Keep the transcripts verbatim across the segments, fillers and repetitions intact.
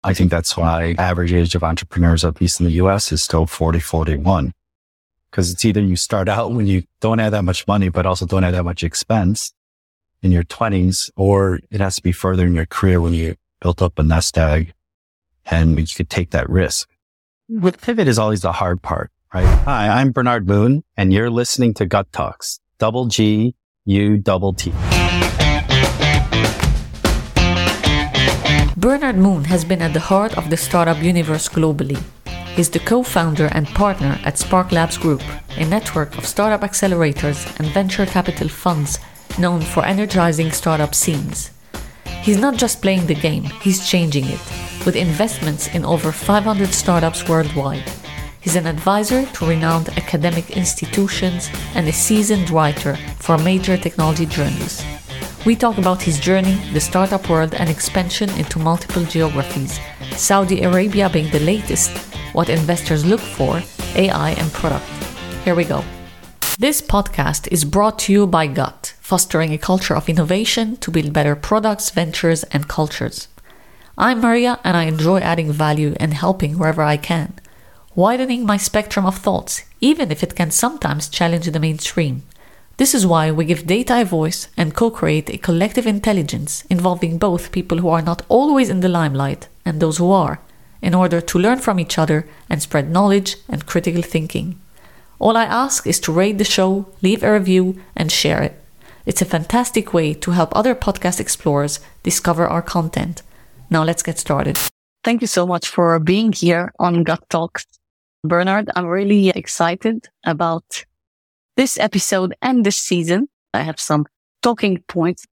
I think that's why average age of entrepreneurs, at least in the U S, is still forty, forty-one. Because it's either you start out when you don't have that much money, but also don't have that much expense in your twenties, or it has to be further in your career when you built up a nest egg and you could take that risk. With pivot is always the hard part, right? Hi, I'm Bernard Moon, and you're listening to Gut Talks, double G, U double T. Bernard Moon has been at the heart of the startup universe globally. He's the co-founder and partner at Spark Labs Group, a network of startup accelerators and venture capital funds known for energizing startup scenes. He's not just playing the game, he's changing it, with investments in over five hundred startups worldwide. He's an advisor to renowned academic institutions and a seasoned writer for major technology journals. We talk about his journey, the startup world, and expansion into multiple geographies, Saudi Arabia being the latest, what investors look for, A I, and product. Here we go. This podcast is brought to you by Gut, fostering a culture of innovation to build better products, ventures, and cultures. I'm Maria, and I enjoy adding value and helping wherever I can, widening my spectrum of thoughts, even if it can sometimes challenge the mainstream. This is why we give data a voice and co-create a collective intelligence involving both people who are not always in the limelight and those who are, in order to learn from each other and spread knowledge and critical thinking. All I ask is to rate the show, leave a review, and share it. It's a fantastic way to help other podcast explorers discover our content. Now let's get started. Thank you so much for being here on Gut Talks. Bernard, I'm really excited about this episode and this season. I have some talking points,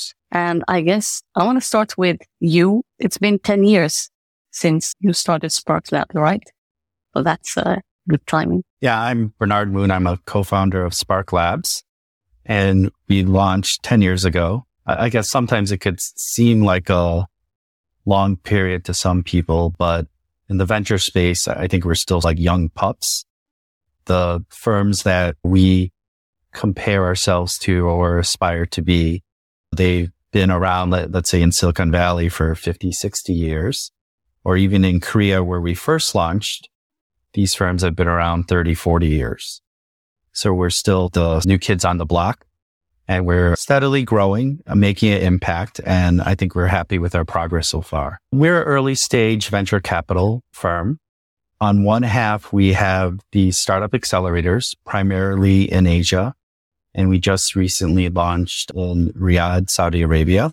and I guess I want to start with you. It's been ten years since you started Spark Lab, right? Well, that's uh, good timing. Yeah, I'm Bernard Moon. I'm a co-founder of Spark Labs, and we launched ten years ago. I guess sometimes it could seem like a long period to some people, but in the venture space, I think we're still like young pups. The firms that we compare ourselves to or aspire to be, they've been around, let, let's say in Silicon Valley for fifty, sixty years, or even in Korea where we first launched, these firms have been around thirty, forty years. So we're still the new kids on the block, and we're steadily growing, making an impact. And I think we're happy with our progress so far. We're an early stage venture capital firm. On one half, we have the startup accelerators, primarily in Asia. And we just recently launched in Riyadh, Saudi Arabia.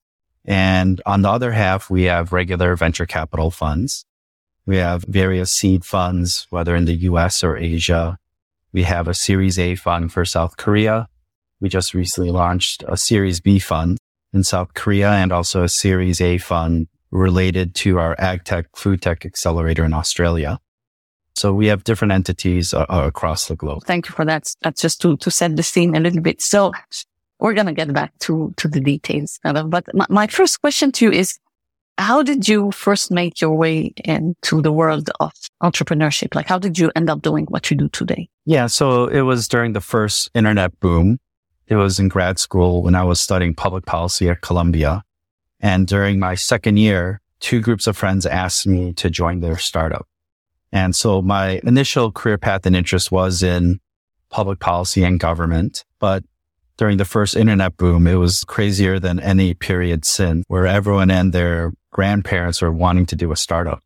And on the other half, we have regular venture capital funds. We have various seed funds, whether in the U S or Asia. We have a Series A fund for South Korea. We just recently launched a Series B fund in South Korea, and also a Series A fund related to our AgTech, Food Tech Accelerator in Australia. So we have different entities uh, across the globe. Thank you for that. That's just to, to set the scene a little bit. So we're going to get back to, to the details. But my, my first question to you is, how did you first make your way into the world of entrepreneurship? Like, how did you end up doing what you do today? Yeah, so it was during the first internet boom. It was in grad school when I was studying public policy at Columbia. And during my second year, two groups of friends asked me to join their startup. And so my initial career path and interest was in public policy and government. But during the first internet boom, it was crazier than any period since, where everyone and their grandparents were wanting to do a startup.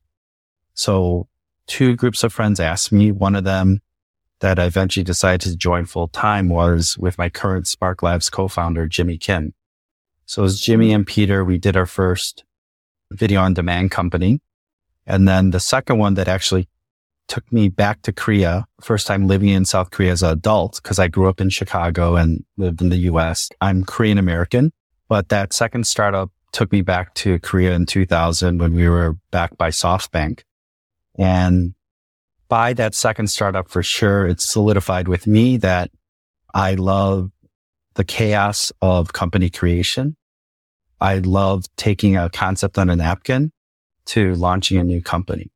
So two groups of friends asked me. One of them that I eventually decided to join full time was with my current Spark Labs co-founder, Jimmy Kim. So as Jimmy and Peter, we did our first video on demand company. And then the second one that actually took me back to Korea, first time living in South Korea as an adult, because I grew up in Chicago and lived in the U S. I'm Korean American, but that second startup took me back to Korea in two thousand when we were backed by SoftBank. And by that second startup, for sure, it solidified with me that I love the chaos of company creation. I love taking a concept on a napkin to launching a new company.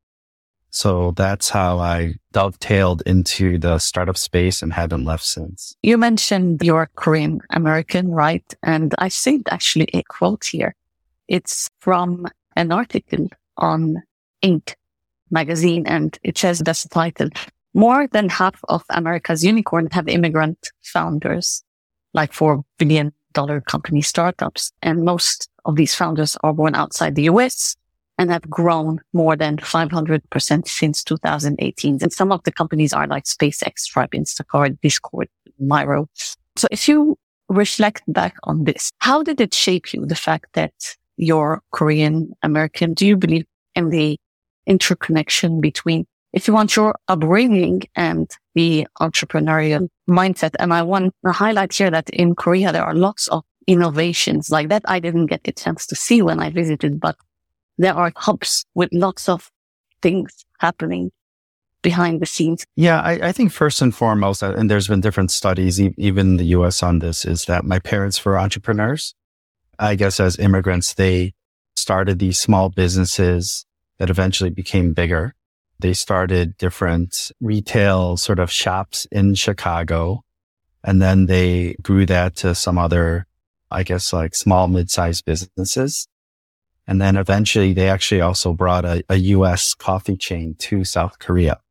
So that's how I dovetailed into the startup space and haven't left since. You mentioned you're Korean American, right? And I saved actually a quote here. It's from an article on Inc magazine, and it says that's the title. More than half of America's unicorns have immigrant founders, like four billion dollars company startups. And most of these founders are born outside the U S and have grown more than five hundred percent since two thousand eighteen. And some of the companies are like SpaceX, Stripe, Instacart, Discord, Miro. So if you reflect back on this, how did it shape you, the fact that you're Korean American? Do you believe in the interconnection between, if you want, your upbringing and the entrepreneurial mindset? And I want to highlight here that in Korea, there are lots of innovations like that. I didn't get the chance to see when I visited, but there are hubs with lots of things happening behind the scenes. Yeah, I, I think first and foremost, and there's been different studies, e- even in the U S on this, is that my parents were entrepreneurs. I guess as immigrants, they started these small businesses that eventually became bigger. They started different retail sort of shops in Chicago, and then they grew that to some other, I guess, like small, mid-sized businesses. And then eventually they actually also brought a, a U S coffee chain to South Korea.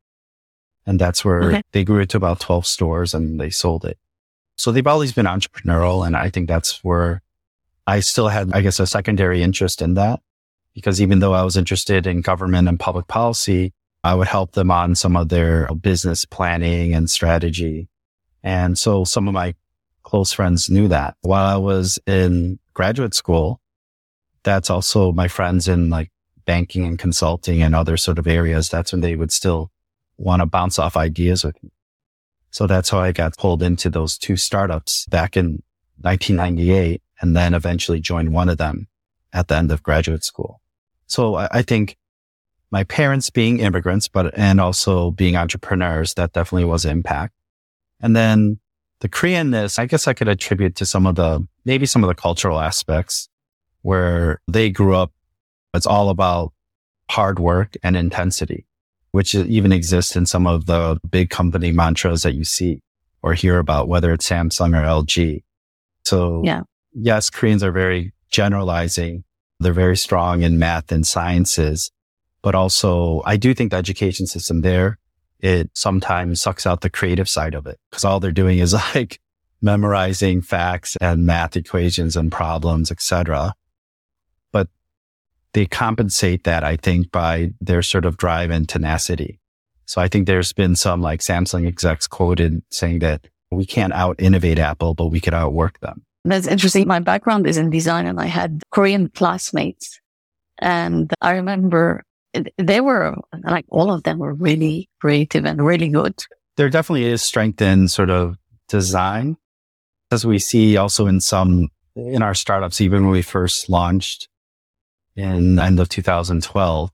And that's where okay. they grew it to about twelve stores and they sold it. So they've always been entrepreneurial. And I think that's where I still had, I guess, a secondary interest in that, because even though I was interested in government and public policy, I would help them on some of their business planning and strategy. And so some of my close friends knew that. While I was in graduate school, that's also my friends in like banking and consulting and other sort of areas. That's when they would still want to bounce off ideas with me. So that's how I got pulled into those two startups back in nineteen ninety-eight, and then eventually joined one of them at the end of graduate school. So I, I think my parents being immigrants, but, and also being entrepreneurs, that definitely was an impact. And then the Koreanness, I guess I could attribute to some of the, maybe some of the cultural aspects where they grew up. It's all about hard work and intensity, which even exists in some of the big company mantras that you see or hear about, whether it's Samsung or L G. So yeah. Yes, Koreans are very generalizing. They're very strong in math and sciences, but also I do think the education system there, it sometimes sucks out the creative side of it, because all they're doing is like memorizing facts and math equations and problems, et cetera. But they compensate that, I think, by their sort of drive and tenacity. So I think there's been some like Samsung execs quoted saying that we can't out innovate Apple, but we could outwork them. That's interesting. My background is in design and I had Korean classmates, and I remember they were like, all of them were really creative and really good. There definitely is strength in sort of design, as we see also in some, in our startups, even when we first launched in the end of two thousand twelve,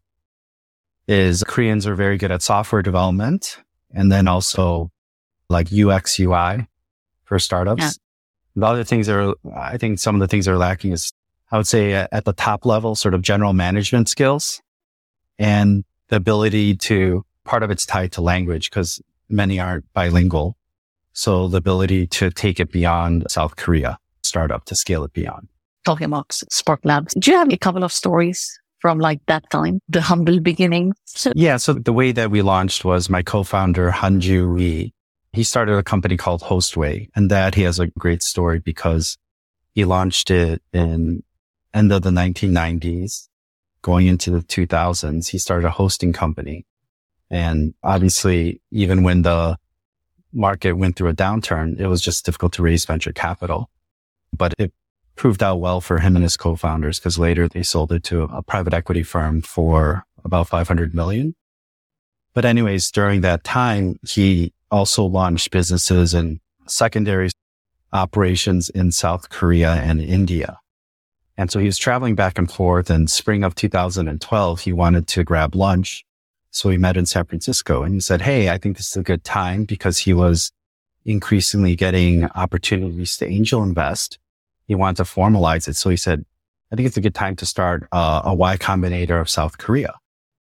is Koreans are very good at software development and then also like U X, U I for startups. Yeah. The other things are, I think some of the things that are lacking is, I would say at the top level, sort of general management skills and the ability to, part of it's tied to language because many aren't bilingual. So the ability to take it beyond South Korea startup, to scale it beyond. Talking about Spark Labs, do you have a couple of stories from like that time, the humble beginnings? So- yeah. So the way that we launched was my co-founder, Hanju Lee. He started a company called Hostway, and that he has a great story because he launched it in end of the nineteen nineties, going into the two thousands. He started a hosting company. And obviously, even when the market went through a downturn, it was just difficult to raise venture capital. But it proved out well for him and his co-founders because later they sold it to a private equity firm for about five hundred million. But anyways, during that time, he also launched businesses and secondary operations in South Korea and India. And so he was traveling back and forth. In spring of two thousand twelve, he wanted to grab lunch. So we met in San Francisco and he said, hey, I think this is a good time, because he was increasingly getting opportunities to angel invest. He wanted to formalize it. So he said, I think it's a good time to start uh, a Y Combinator of South Korea.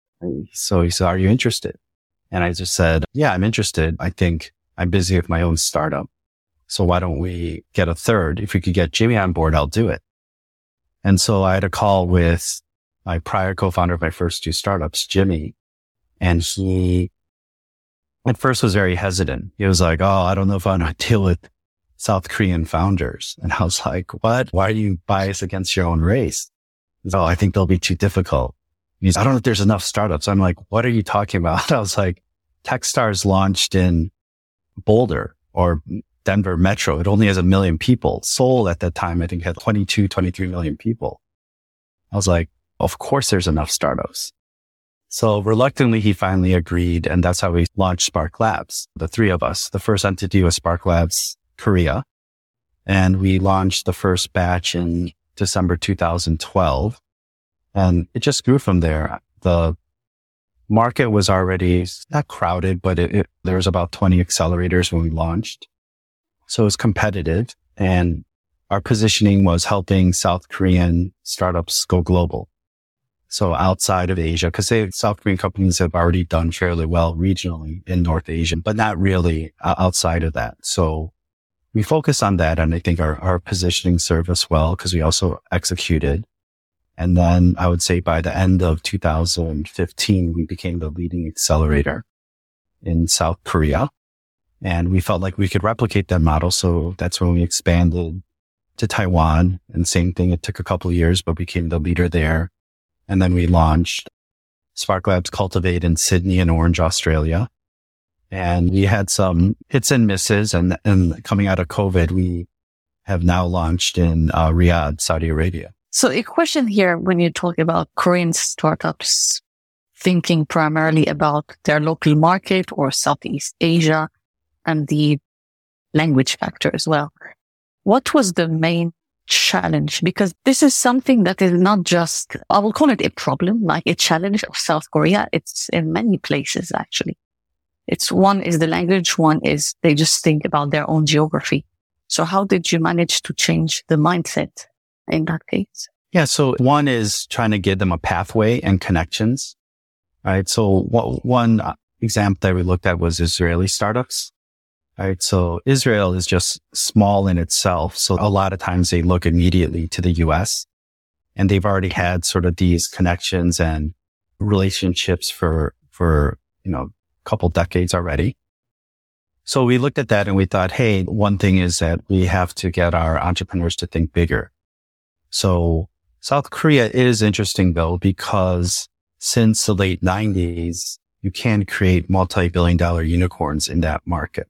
So he said, are you interested? And I just said, yeah, I'm interested. I think I'm busy with my own startup. So why don't we get a third? If we could get Jimmy on board, I'll do it. And so I had a call with my prior co-founder of my first two startups, Jimmy. And he at first was very hesitant. He was like, oh, I don't know if I want to deal with South Korean founders. And I was like, what? Why are you biased against your own race? He's, oh, I think they'll be too difficult. He's, I don't know if there's enough startups. I'm like, what are you talking about? I was like, Techstars launched in Boulder or Denver Metro. It only has a million people. Seoul at that time, I think, had twenty-two, twenty-three million people. I was like, of course there's enough startups. So reluctantly, he finally agreed. And that's how we launched Spark Labs, the three of us. The first entity was Spark Labs Korea. And we launched the first batch in December two thousand twelve. And it just grew from there. The market was already not crowded, but it, it, there was about twenty accelerators when we launched. So it was competitive. And our positioning was helping South Korean startups go global. So outside of Asia, because South Korean companies have already done fairly well regionally in North Asia, but not really outside of that. So we focused on that. And I think our, our positioning served us well because we also executed. And then I would say by the end of two thousand fifteen, we became the leading accelerator in South Korea. And we felt like we could replicate that model. So that's when we expanded to Taiwan. And same thing, it took a couple of years, but became the leader there. And then we launched Spark Labs Cultivate in Sydney and Orange, Australia. And we had some hits and misses. And, and coming out of COVID, we have now launched in uh, Riyadh, Saudi Arabia. So a question here, when you talk about Korean startups thinking primarily about their local market or Southeast Asia and the language factor as well, what was the main challenge? Because this is something that is not just, I will call it a problem, like a challenge of South Korea. It's in many places, actually. It's one is the language, one is they just think about their own geography. So how did you manage to change the mindset in that case? Yeah. So one is trying to give them a pathway and connections, right? So what, one example that we looked at was Israeli startups, right? So Israel is just small in itself. So a lot of times they look immediately to the U S and they've already had sort of these connections and relationships for, for, you know, a couple decades already. So we looked at that and we thought, hey, one thing is that we have to get our entrepreneurs to think bigger. So South Korea is interesting though, because since the late nineties, you can create multi-billion dollar unicorns in that market.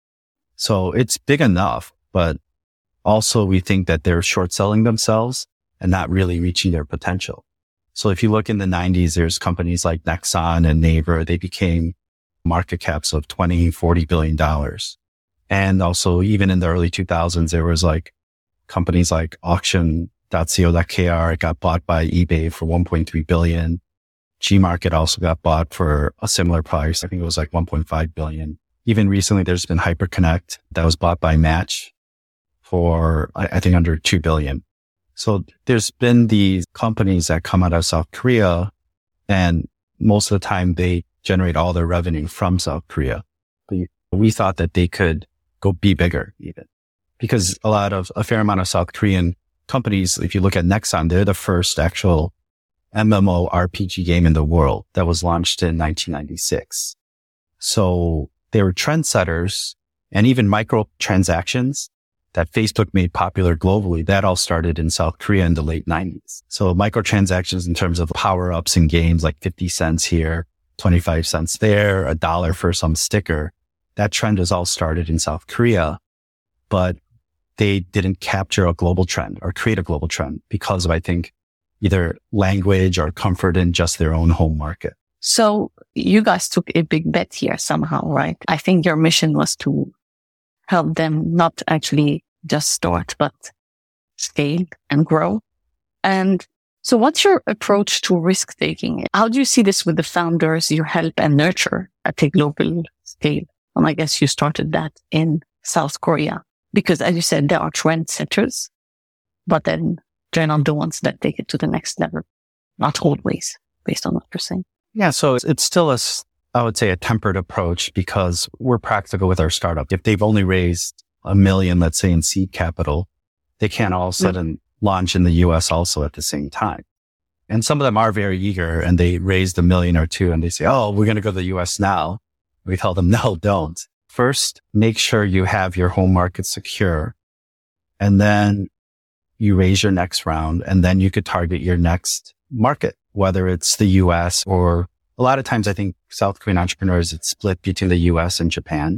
So it's big enough, but also we think that they're short selling themselves and not really reaching their potential. So if you look in the nineties, there's companies like Nexon and Naver, they became market caps of twenty, forty billion dollars. And also even in the early two thousands, there was like companies like auction dot co dot k r. It got bought by eBay for one point three billion. Gmarket also got bought for a similar price. I think it was like one point five billion. Even recently, there's been Hyperconnect that was bought by Match for, I think, under two billion. So there's been these companies that come out of South Korea, and most of the time they generate all their revenue from South Korea. But we thought that they could go be bigger even, because a lot of, a fair amount of South Korean companies, if you look at Nexon, they're the first actual M M O R P G game in the world that was launched in nineteen ninety-six. So they were trendsetters, and even microtransactions that Facebook made popular globally, that all started in South Korea in the late nineties. So microtransactions in terms of power-ups in games like fifty cents here, twenty-five cents there, a dollar for some sticker. That trend has all started in South Korea, but they didn't capture a global trend or create a global trend because of, I think, either language or comfort in just their own home market. So you guys took a big bet here somehow, right? I think your mission was to help them not actually just start, but scale and grow. And so what's your approach to risk taking? How do you see this with the founders you help and nurture at a global scale? And I guess you started that in South Korea because, as you said, there are trendsetters, but then they're not the ones that take it to the next level. Not always, based on what you're saying. Yeah. So it's still a, I would say, a tempered approach because we're practical with our startup. If they've only raised a million, let's say, in seed capital, they can't all of a sudden mm-hmm. launch in the U S also at the same time. And some of them are very eager and they raised a million or two and they say, oh, we're going to go to the U S now. We tell them, no, don't. First, make sure you have your home market secure. And then you raise your next round and then you could target your next market, whether it's the U S or a lot of times I think South Korean entrepreneurs, it's split between the U S and Japan.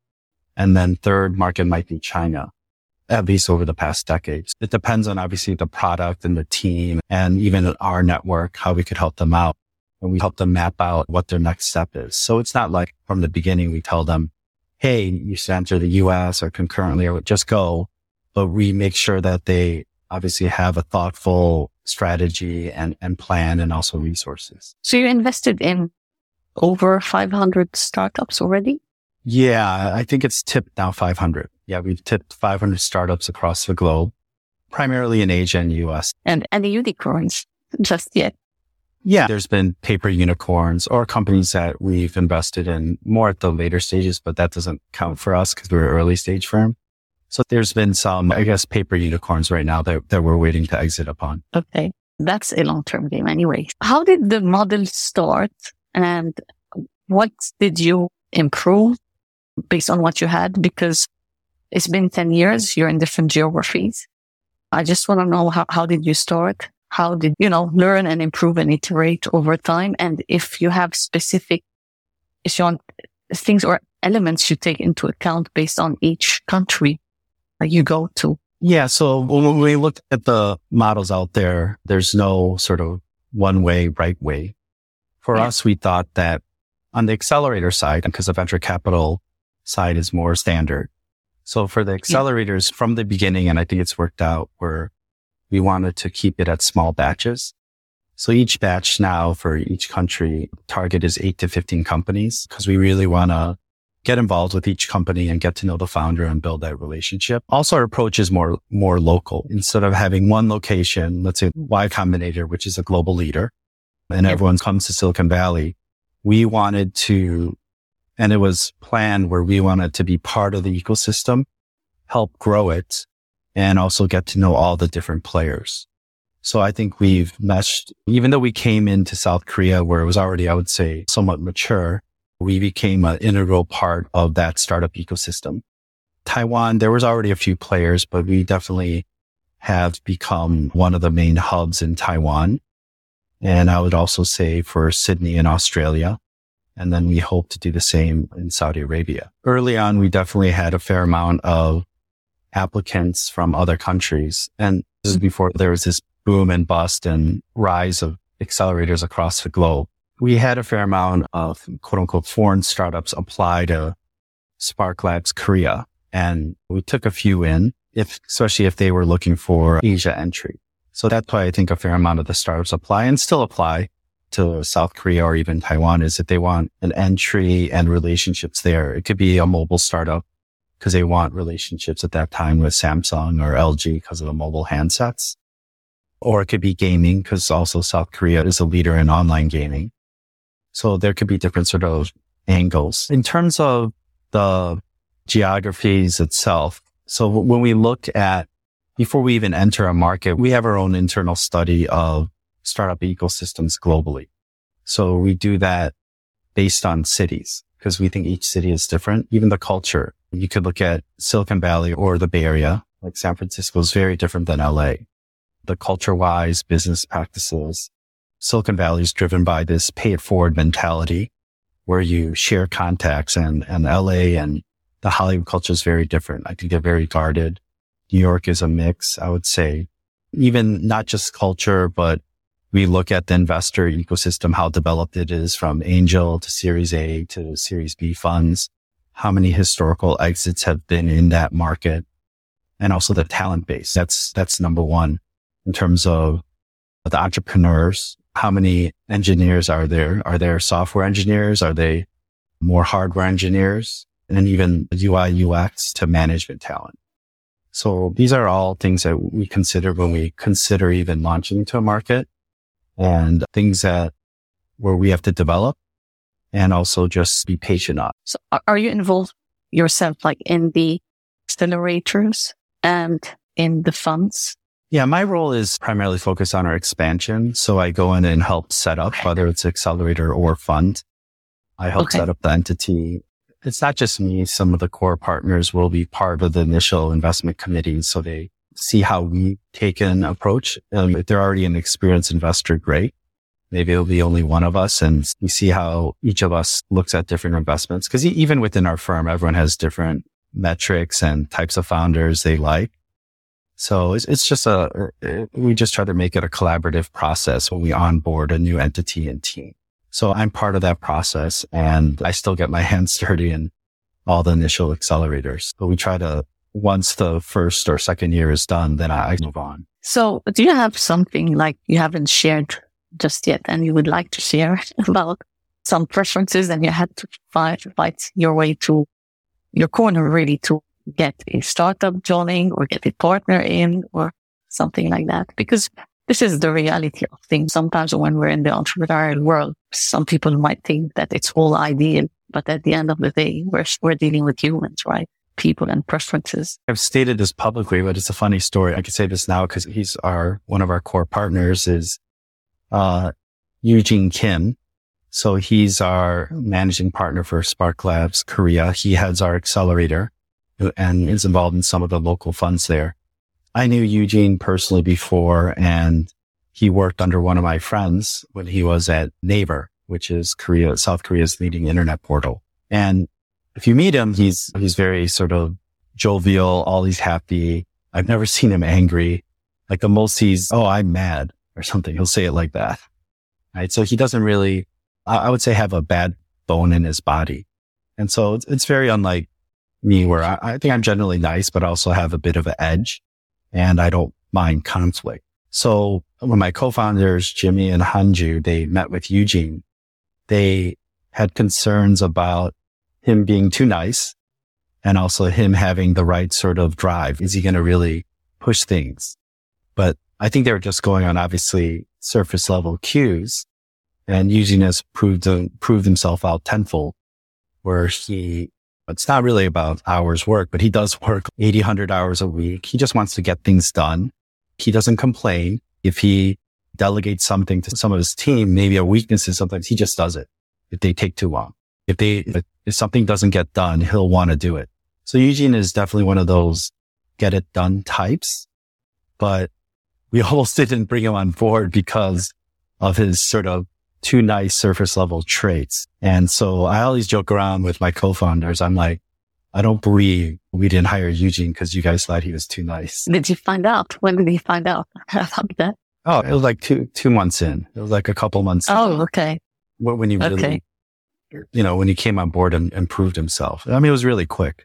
And then third market might be China, at least over the past decades. It depends on obviously the product and the team and even our network, how we could help them out. And we help them map out what their next step is. So it's not like from the beginning, we tell them, hey, you should enter the U S or concurrently or just go. But we make sure that they obviously have a thoughtful strategy and, and plan and also resources. So you invested in over five hundred startups already? Yeah, I think it's tipped now five hundred. Yeah, we've tipped five hundred startups across the globe, primarily in Asia and U S. And any unicorns just yet? Yeah, there's been paper unicorns or companies that we've invested in more at the later stages, but that doesn't count for us because we're an early stage firm. So there's been some, I guess, paper unicorns right now that, that we're waiting to exit upon. Okay. That's a long-term game anyway. How did the model start and what did you improve based on what you had? Because it's been ten years, you're in different geographies. I just want to know how, how did you start? How did, you know, learn and improve and iterate over time? And if you have specific, if you want things or elements you take into account based on each country you go to. Yeah. So when we looked at the models out there, there's no sort of one way, right way. For yeah. us, we thought that on the accelerator side, because the venture capital side is more standard. So for the accelerators yeah. from the beginning, and I think it's worked out where we wanted to keep it at small batches. So each batch now for each country target is eight to fifteen companies because we really want to get involved with each company and get to know the founder and build that relationship. Also, our approach is more, more local. Instead of having one location, let's say Y Combinator, which is a global leader, and yep. everyone comes to Silicon Valley, we wanted to, and it was planned where we wanted to be part of the ecosystem, help grow it, and also get to know all the different players. So I think we've meshed, even though we came into South Korea where it was already, I would say, somewhat mature, we became an integral part of that startup ecosystem. Taiwan, there was already a few players, but we definitely have become one of the main hubs in Taiwan. And I would also say for Sydney in Australia. And then we hope to do the same in Saudi Arabia. Early on, we definitely had a fair amount of applicants from other countries. And this is before there was this boom and bust and rise of accelerators across the globe. We had a fair amount of quote unquote foreign startups apply to Spark Labs Korea. And we took a few in, if, especially if they were looking for Asia entry. So that's why I think a fair amount of the startups apply and still apply to South Korea or even Taiwan is that they want an entry and relationships there. It could be a mobile startup because they want relationships at that time with Samsung or L G because of the mobile handsets. Or it could be gaming because also South Korea is a leader in online gaming. So there could be different sort of angles. In terms of the geographies itself, so when we look at, before we even enter a market, we have our own internal study of startup ecosystems globally. So we do that based on cities because we think each city is different. Even the culture, you could look at Silicon Valley or the Bay Area, like San Francisco is very different than L A. The culture-wise business practices, Silicon Valley is driven by this pay it forward mentality where you share contacts and, and L A and the Hollywood culture is very different. I think they're very guarded. New York is a mix, I would say, even not just culture, but we look at the investor ecosystem, how developed it is from angel to Series A to Series B funds, how many historical exits have been in that market, and also the talent base. That's, that's number one in terms of the entrepreneurs. How many engineers are there? Are there software engineers? Are they more hardware engineers? And then even U I, U X to management talent. So these are all things that we consider when we consider even launching into a market and things that where we have to develop and also just be patient on. So are you involved yourself like in the accelerators and in the funds? Yeah, my role is primarily focused on our expansion. So I go in and help set up, whether it's accelerator or fund. I help Okay. set up the entity. It's not just me. Some of the core partners will be part of the initial investment committee. So they see how we take an approach. Um, if they're already an experienced investor, great. Maybe it'll be only one of us, and we see how each of us looks at different investments. Because even within our firm, everyone has different metrics and types of founders they like. So it's, it's just a, we just try to make it a collaborative process when we onboard a new entity and team. So I'm part of that process, and I still get my hands dirty in all the initial accelerators. But we try to, once the first or second year is done, then I move on. So do you have something like you haven't shared just yet and you would like to share about some preferences, and you had to fight, fight your way to your corner really to get a startup joining or get a partner in or something like that? Because this is the reality of things. Sometimes when we're in the entrepreneurial world, some people might think that it's all ideal, but at the end of the day, we're, we're dealing with humans, right? People and preferences. I've stated this publicly, but it's a funny story. I can say this now because he's our, one of our core partners is, uh, Eugene Kim. So he's our managing partner for Spark Labs Korea. He heads our accelerator and is involved in some of the local funds there. I knew Eugene personally before, and he worked under one of my friends when he was at Naver, which is Korea, South Korea's leading internet portal. And if you meet him, he's, he's very sort of jovial, always happy. I've never seen him angry. Like the most he's, oh, I'm mad or something. He'll say it like that. Right. So he doesn't really, I would say, have a bad bone in his body. And so it's, it's very unlike me, where I, I think I'm generally nice, but also have a bit of an edge, and I don't mind conflict. So when my co-founders, Jimmy and Hanju, they met with Eugene, they had concerns about him being too nice and also him having the right sort of drive. Is he going to really push things? But I think they were just going on obviously surface level cues, and Eugene has proved, uh, proved himself out tenfold, where he, it's not really about hours work, but he does work eighty, one hundred hours a week. He just wants to get things done. He doesn't complain. If he delegates something to some of his team, maybe a weakness is sometimes he just does it if they take too long. If they, if something doesn't get done, he'll want to do it. So Eugene is definitely one of those get it done types, but we almost didn't bring him on board because of his sort of too nice surface level traits. And so I always joke around with my co-founders. I'm like, I don't believe we didn't hire Eugene because you guys thought he was too nice. Did you find out? When did you find out about that? Oh, it was like two, two months in. It was like a couple months. Oh, okay. When, when he really, Okay. you know, when he came on board and, and proved himself. I mean, it was really quick.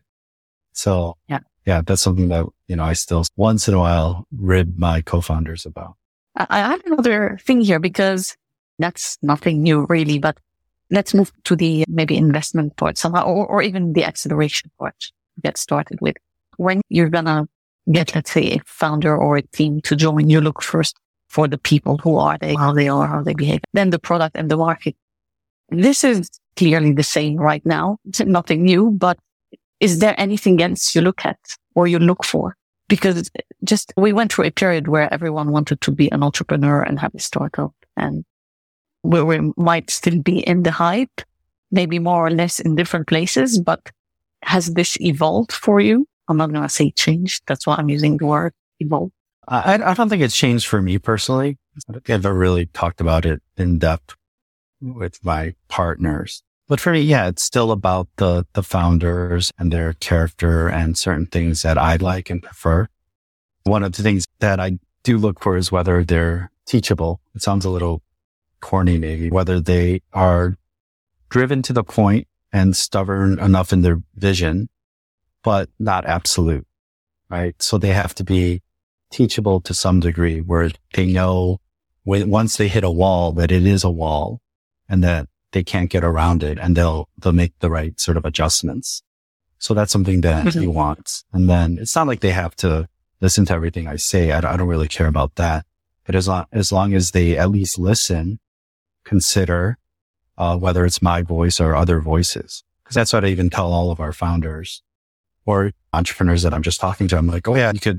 So Yeah. yeah, that's something that, you know, I still once in a while rib my co-founders about. I, I have another thing here because that's nothing new really, but let's move to the maybe investment part somehow, or, or even the acceleration part to get started with. When you're going to get, let's say, a founder or a team to join, you look first for the people. Who are they? How they are, how they behave. Then the product and the market. This is clearly the same right now. It's nothing new, but is there anything else you look at or you look for? Because just we went through a period where everyone wanted to be an entrepreneur and have a startup, and where we might still be in the hype, maybe more or less in different places, but has this evolved for you? I'm not going to say changed. That's why I'm using the word evolve. I, I don't think it's changed for me personally. I don't think I've ever really talked about it in depth with my partners. But for me, yeah, it's still about the, the founders and their character and certain things that I like and prefer. One of the things that I do look for is whether they're teachable. It sounds a little corny, maybe, whether they are driven to the point and stubborn enough in their vision, but not absolute, right? So they have to be teachable to some degree, where they know when, once they hit a wall that it is a wall and that they can't get around it, and they'll, they'll make the right sort of adjustments. So that's something that mm-hmm. he wants. And then it's not like they have to listen to everything I say. I don't, I don't really care about that. But as long, as long as they at least listen, consider, uh, whether it's my voice or other voices. Cause that's what I even tell all of our founders or entrepreneurs that I'm just talking to. I'm like, oh yeah, you could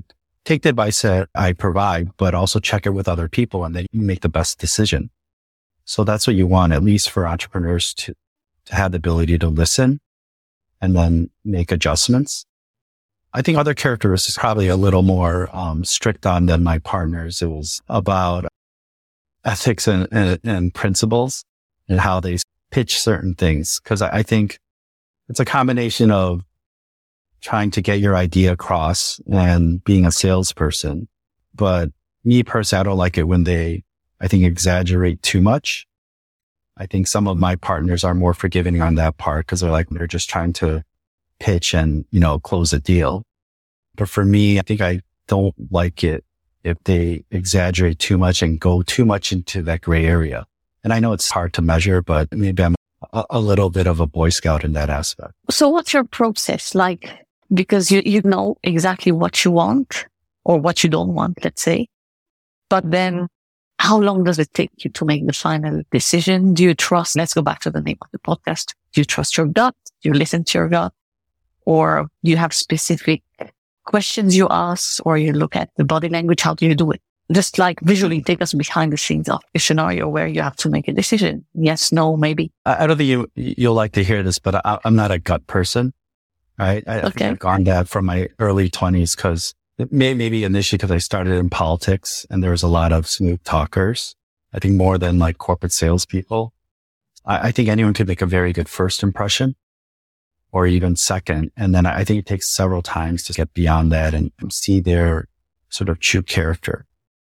take the advice that I provide, but also check it with other people and then you make the best decision. So that's what you want, at least for entrepreneurs to, to have the ability to listen and then make adjustments. I think other characteristics probably a little more um, strict on than my partners. It was about ethics and, and, and principles and how they pitch certain things. Cause I, I think it's a combination of trying to get your idea across and being a salesperson. But me personally, I don't like it when they, I think, exaggerate too much. I think some of my partners are more forgiving on that part because they're like, they're just trying to pitch and, you know, close a deal. But for me, I think I don't like it if they exaggerate too much and go too much into that gray area. And I know it's hard to measure, but maybe I'm a, a little bit of a Boy Scout in that aspect. So what's your process like? Because you, you know exactly what you want or what you don't want, let's say. But then how long does it take you to make the final decision? Do you trust, let's go back to the name of the podcast. Do you trust your gut? Do you listen to your gut? Or do you have specific questions you ask, or you look at the body language? How do you do it? Just like visually take us behind the scenes of a scenario where you have to make a decision. Yes, no, maybe. I, I don't think you, you'll like to hear this, but I, I'm not a gut person. Right. I, okay. I think I've gone that from my early twenties because may, maybe initially because I started in politics and there was a lot of smooth talkers. I think more than like corporate salespeople. I, I think anyone could make a very good first impression or even second. And then I think it takes several times to get beyond that and see their sort of true character.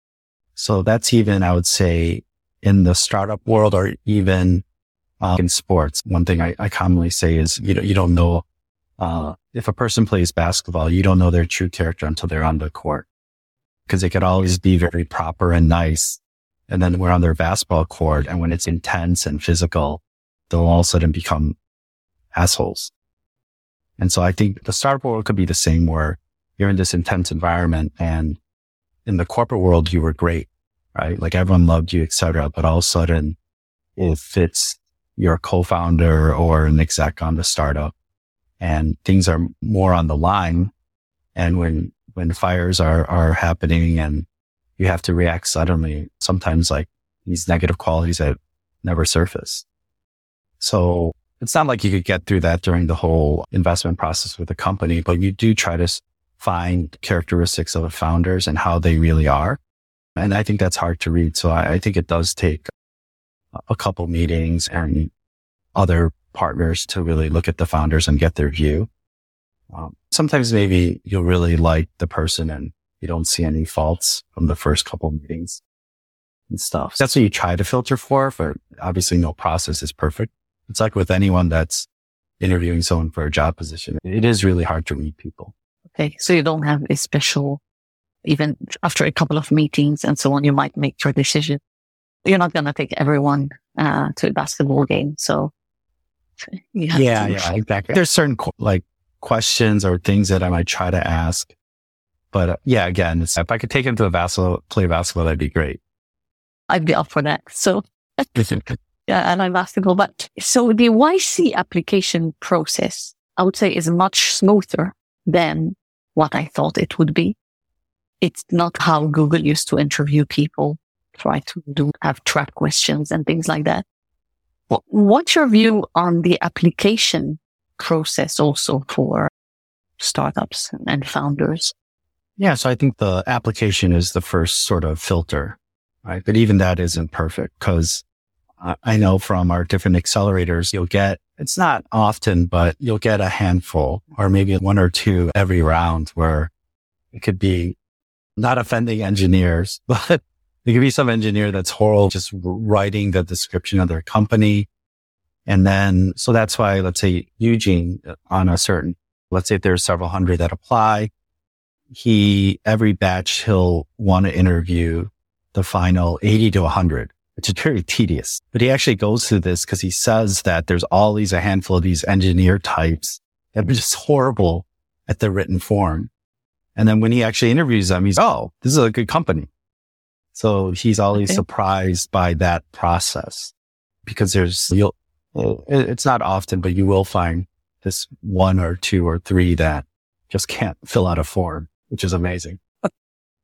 So that's even, I would say, in the startup world or even um, in sports. One thing I, I commonly say is, you know, you don't know Uh, if a person plays basketball, you don't know their true character until they're on the court because they could always be very proper and nice. And then we're on their basketball court. And when it's intense and physical, they'll all of a sudden become assholes. And so I think the startup world could be the same where you're in this intense environment and in the corporate world, you were great, right? Like everyone loved you, et cetera. But all of a sudden, if it's your co-founder or an exec on the startup, and things are more on the line. And when, when fires are, are happening and you have to react suddenly, sometimes like these negative qualities that never surface. So it's not like you could get through that during the whole investment process with the company, but you do try to find characteristics of the founders and how they really are. And I think that's hard to read. So I, I think it does take a couple meetings and other partners to really look at the founders and get their view. Um, sometimes maybe you'll really like the person and you don't see any faults from the first couple of meetings and stuff. That's what you try to filter for, but obviously no process is perfect. It's like with anyone that's interviewing someone for a job position. It is really hard to read people. Okay. So you don't have a special, even after a couple of meetings and so on, you might make your decision. You're not going to take everyone uh, to a basketball game. So yeah, yeah, exactly. There's certain like questions or things that I might try to ask, but uh, yeah, again, it's, if I could take him to a basketball, play basketball, that'd be great. I'd be up for that. So yeah, and I'm basketball, but so the Y C application process, I would say, is much smoother than what I thought it would be. It's not how Google used to interview people, try to do have trap questions and things like that. What's your view on the application process also for startups and founders? Yeah, so I think the application is the first sort of filter, right? But even that isn't perfect because I know from our different accelerators, you'll get, it's not often, but you'll get a handful or maybe one or two every round where it could be not offending engineers, but there could be some engineer that's horrible, just writing the description of their company. And then, so that's why, let's say Eugene on a certain, let's say if there's several hundred that apply, he, every batch, he'll want to interview the final eighty to one hundred, which is very tedious. But he actually goes through this because he says that there's all these, a handful of these engineer types that are just horrible at the written form. And then when he actually interviews them, he's, oh, this is a good company. So he's always okay. surprised by that process because there's, you'll, it's not often, but you will find this one or two or three that just can't fill out a form, which is amazing.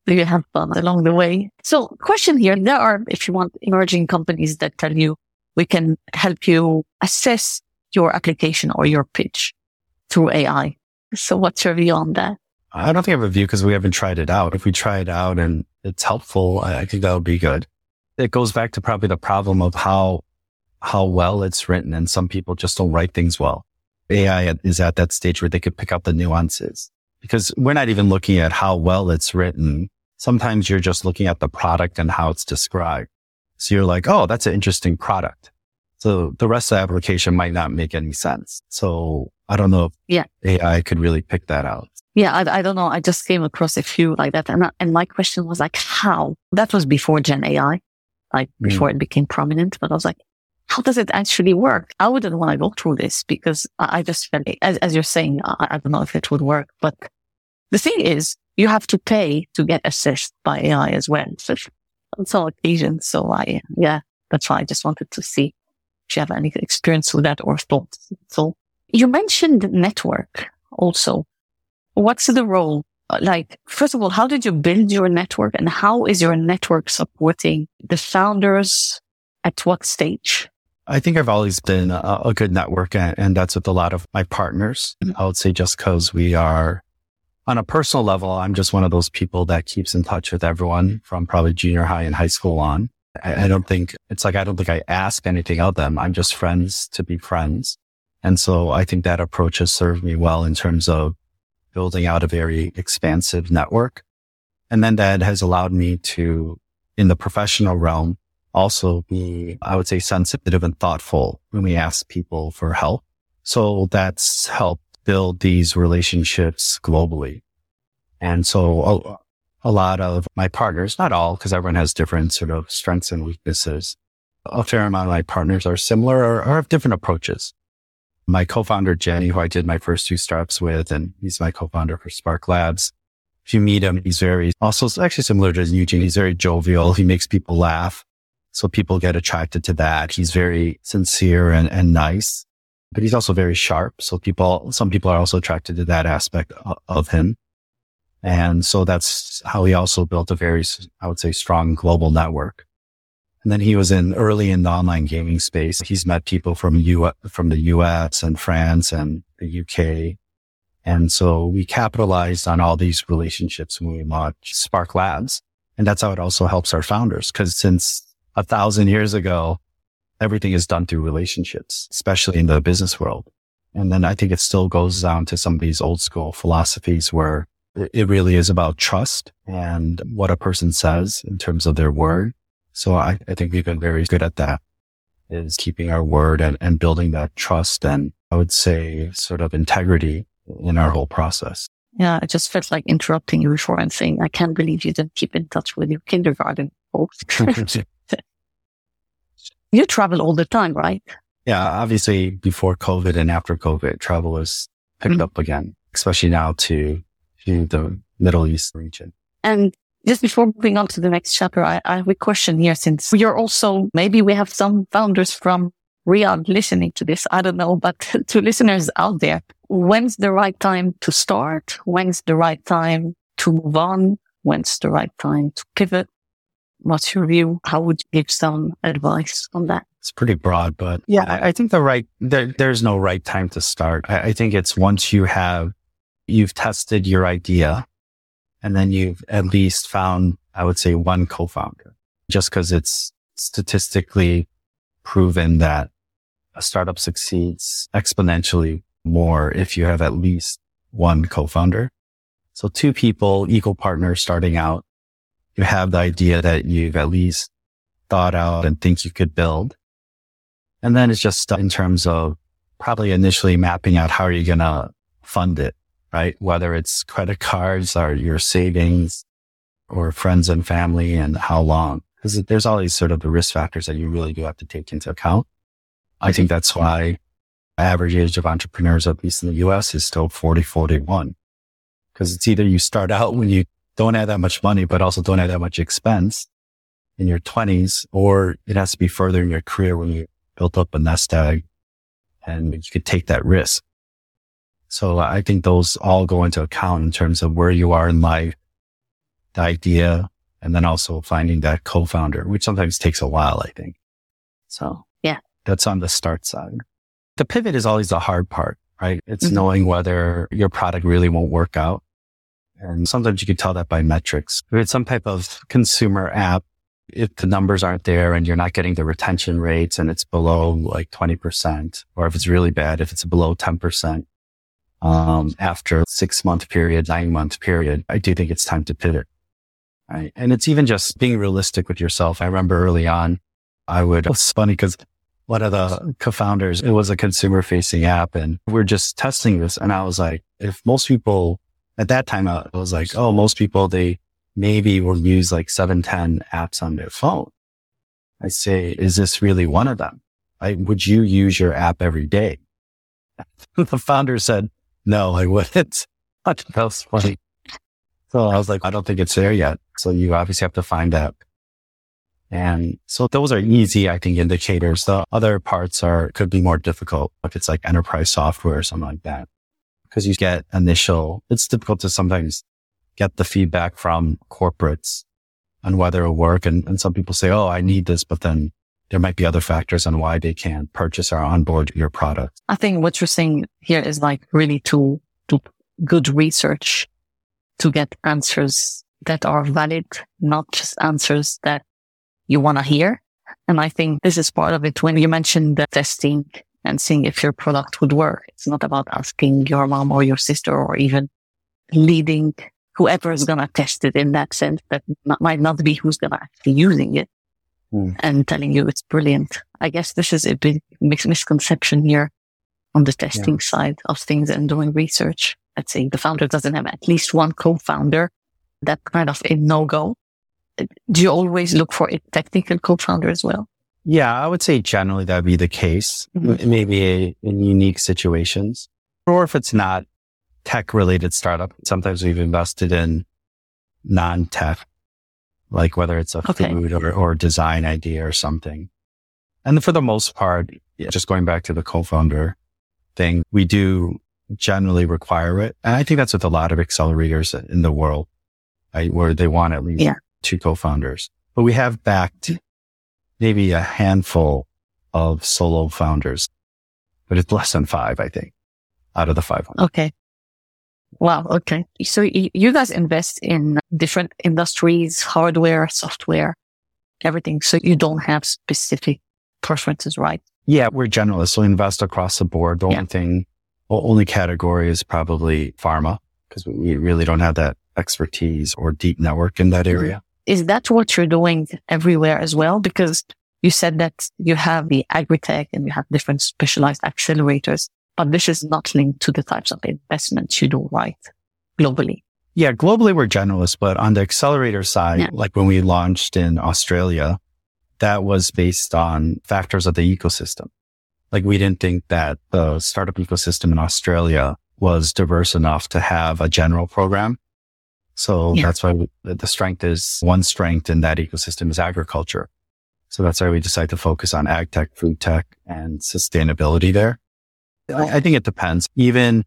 Do you have fun along the way? So question here, there are, if you want, emerging companies that tell you we can help you assess your application or your pitch through A I. So what's your view on that? I don't think I have a view because we haven't tried it out. If we try it out and it's helpful, I think that would be good. It goes back to probably the problem of how, how well it's written. And some people just don't write things well. A I is at that stage where they could pick up the nuances because we're not even looking at how well it's written. Sometimes you're just looking at the product and how it's described. So you're like, oh, that's an interesting product. So the rest of the application might not make any sense. So I don't know if yeah. A I could really pick that out. Yeah, I, I don't know. I just came across a few like that. And, I, and my question was like, how? That was before Gen A I, like before mm. it became prominent. But I was like, how does it actually work? I wouldn't want to go through this because I, I just felt, as, as you're saying, I, I don't know if it would work. But the thing is, you have to pay to get assessed by A I as well. So on some occasions. So I, yeah, that's why I just wanted to see if you have any experience with that or thoughts. So you mentioned network also. What's the role? Like, first of all, how did you build your network and how is your network supporting the founders at what stage? I think I've always been a, a good network and, and that's with a lot of my partners. I would say just because we are on a personal level, I'm just one of those people that keeps in touch with everyone from probably junior high and high school on. I, I don't think it's like, I don't think I ask anything of them. I'm just friends to be friends. And so I think that approach has served me well in terms of building out a very expansive network. And then that has allowed me to, in the professional realm, also be, I would say, sensitive and thoughtful when we ask people for help. So that's helped build these relationships globally. And so a, a lot of my partners, not all, because everyone has different sort of strengths and weaknesses. A fair amount of my partners are similar or, or have different approaches. My co-founder, Jenny, who I did my first two startups with, and he's my co-founder for Spark Labs. If you meet him, he's very, also actually similar to Eugene. He's very jovial. He makes people laugh. So people get attracted to that. He's very sincere and, and nice, but he's also very sharp. So people, some people are also attracted to that aspect of, of him. And so that's how he also built a very, I would say, strong global network. And then he was in early in the online gaming space. He's met people from U from the U S and France and the U K. And so we capitalized on all these relationships when we launched Spark Labs. And that's how it also helps our founders. Cause since a thousand years ago, everything is done through relationships, especially in the business world. And then I think it still goes down to some of these old school philosophies where it really is about trust and what a person says in terms of their word. So I, I think we've been very good at that, is keeping our word and, and building that trust and I would say sort of integrity in our whole process. Yeah, I just felt like interrupting you before and saying, I can't believe you didn't keep in touch with your kindergarten folks. You travel all the time, right? Yeah, obviously before COVID and after COVID, travel has picked mm-hmm. up again, especially now to, to the Middle East region. And just before moving on to the next chapter, I, I have a question here since you're also, maybe we have some founders from Riyadh listening to this. I don't know, but to listeners out there, when's the right time to start? When's the right time to move on? When's the right time to pivot? What's your view? How would you give some advice on that? It's pretty broad, but yeah, I, I think the right, there, there's no right time to start. I, I think it's once you have, you've tested your idea and then you've at least found, I would say, one co-founder, just because it's statistically proven that a startup succeeds exponentially more if you have at least one co-founder. So two people, equal partners starting out, you have the idea that you've at least thought out and think you could build. And then it's just in terms of probably initially mapping out how are you going to fund it, right? Whether it's credit cards or your savings or friends and family and how long, because there's all these sort of the risk factors that you really do have to take into account. I think that's why the average age of entrepreneurs, at least in the U S, is still forty, forty-one. Because it's either you start out when you don't have that much money, but also don't have that much expense in your twenties, or it has to be further in your career when you built up a nest egg and you could take that risk. So I think those all go into account in terms of where you are in life the idea, and then also finding that co-founder, which sometimes takes a while, I think. So yeah, that's on the start side. The pivot is always the hard part, right? It's mm-hmm. knowing whether your product really won't work out. And sometimes you can tell that by metrics. If it's some type of consumer app, if the numbers aren't there and you're not getting the retention rates and it's below like twenty percent, or if it's really bad, if it's below ten percent, um, after six month period, nine month period, I do think it's time to pivot. Right. And it's even just being realistic with yourself. I remember early on, I would, it's funny because one of the co-founders, it was a consumer facing app and we're just testing this. And I was like, if most people at that time, I was like, oh, most people, they maybe will use like seven, ten apps on their phone. I say, is this really one of them? I, would you use your app every day? The founder said, no, I wouldn't. That was funny. So I was like, I don't think it's there yet. So you obviously have to find that. And so those are easy, I think, indicators. The other parts are, could be more difficult if it's like enterprise software or something like that. Because you get initial, it's difficult to sometimes get the feedback from corporates on whether it'll work. And, and some people say, oh, I need this, but then there might be other factors on why they can't purchase or onboard your product. I think what you're saying here is like really to do good research to get answers that are valid, not just answers that you want to hear. And I think this is part of it when you mentioned the testing and seeing if your product would work. It's not about asking your mom or your sister or even leading whoever is going to test it in that sense. That not, might not be who's going to actually using it mm. and telling you it's brilliant. I guess this is a big mis- misconception here on the testing yeah. side of things and doing research. Let's say the founder doesn't have at least one co-founder. That's kind of a no-go. Do you always look for a technical co-founder as well? Yeah, I would say generally that would be the case. Mm-hmm. Maybe a, in unique situations. Or if it's not tech-related startup, sometimes we've invested in non-tech, like whether it's a okay. food or, or design idea or something. And for the most part, just going back to the co-founder thing, we do generally require it. And I think that's with a lot of accelerators in the world, right, where they want at least yeah. two co-founders. But we have backed maybe a handful of solo founders, but it's less than five, I think, out of the five hundred. Okay. Wow. Okay. So y- you guys invest in different industries, hardware, software, everything. So you don't have specific preferences, right? Yeah, we're generalists. So we invest across the board. The yeah. only thing, only category is probably pharma because we really don't have that expertise or deep network in that area. Is that what you're doing everywhere as well? Because you said that you have the agri-tech and you have different specialized accelerators, but this is not linked to the types of investments you do, right? Globally. Yeah, globally we're generalists, but on the accelerator side, yeah. like when we launched in Australia, that was based on factors of the ecosystem. Like we didn't think that the startup ecosystem in Australia was diverse enough to have a general program. So yeah. that's why we, the strength is, one strength in that ecosystem is agriculture. So that's why we decided to focus on ag tech, food tech, and sustainability there. I, I think it depends. Even